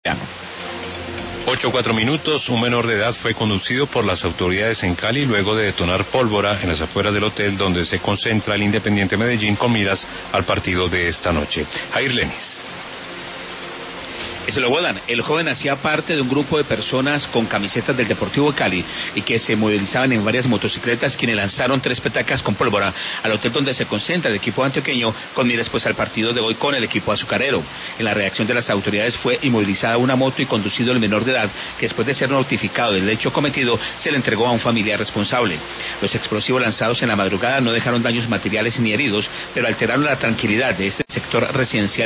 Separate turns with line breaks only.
8:04, un menor de edad fue conducido por las autoridades en Cali luego de detonar pólvora en las afueras del hotel donde se concentra el Independiente Medellín con miras al partido de esta noche. Jair Lenis.
Se lo guardan. El joven hacía parte de un grupo de personas con camisetas del Deportivo Cali y que se movilizaban en varias motocicletas, quienes lanzaron 3 petacas con pólvora al hotel donde se concentra el equipo antioqueño con miras pues al partido de hoy con el equipo azucarero. En la reacción de las autoridades fue inmovilizada una moto y conducido el menor de edad, que después de ser notificado del hecho cometido se le entregó a un familiar responsable. Los explosivos lanzados en la madrugada no dejaron daños materiales ni heridos, pero alteraron la tranquilidad de este sector residencial